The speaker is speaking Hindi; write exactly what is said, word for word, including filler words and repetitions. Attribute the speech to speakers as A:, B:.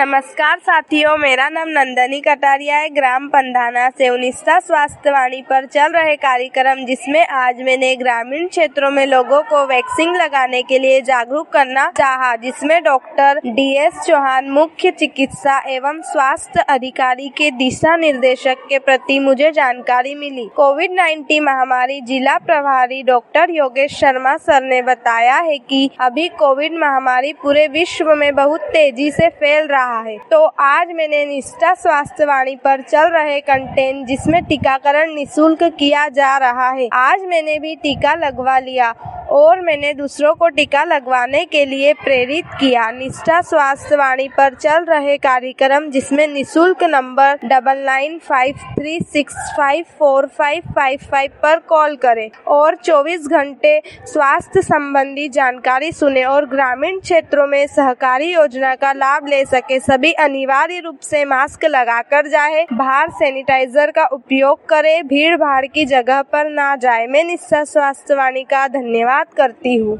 A: नमस्कार साथियों, मेरा नाम नंदनी कटारिया है। ग्राम पंधाना से निष्ठा स्वास्थ्य वाणी पर चल रहे कार्यक्रम जिसमें आज मैंने ग्रामीण क्षेत्रों में लोगों को वैक्सीन लगाने के लिए जागरूक करना चाहा, जिसमें डॉक्टर डी एस चौहान मुख्य चिकित्सा एवं स्वास्थ्य अधिकारी के दिशा निर्देशक के प्रति मुझे जानकारी मिली। कोविड नाइन्टीन महामारी जिला प्रभारी डॉक्टर योगेश शर्मा सर ने बताया है कि अभी कोविड महामारी पूरे विश्व में बहुत तेजी से फैल रहा है। तो आज मैंने निष्ठा स्वास्थ्य वाणी पर चल रहे कंटेंट जिसमें टीकाकरण निःशुल्क किया जा रहा है, आज मैंने भी टीका लगवा लिया और मैंने दूसरों को टीका लगवाने के लिए प्रेरित किया। निष्ठा स्वास्थ्य वाणी पर चल रहे कार्यक्रम जिसमें निःशुल्क number double nine five three six five four five five five पर कॉल करें और चौबीस घंटे स्वास्थ्य संबंधी जानकारी सुने और ग्रामीण क्षेत्रों में सहकारी योजना का लाभ ले सके। सभी अनिवार्य रूप से मास्क लगाकर जाए, बाहर सैनिटाइजर का उपयोग करें, भीड़ भाड़ की जगह पर ना जाए। मैं निष्ठा स्वास्थ्य वाणी का धन्यवाद करती हूँ।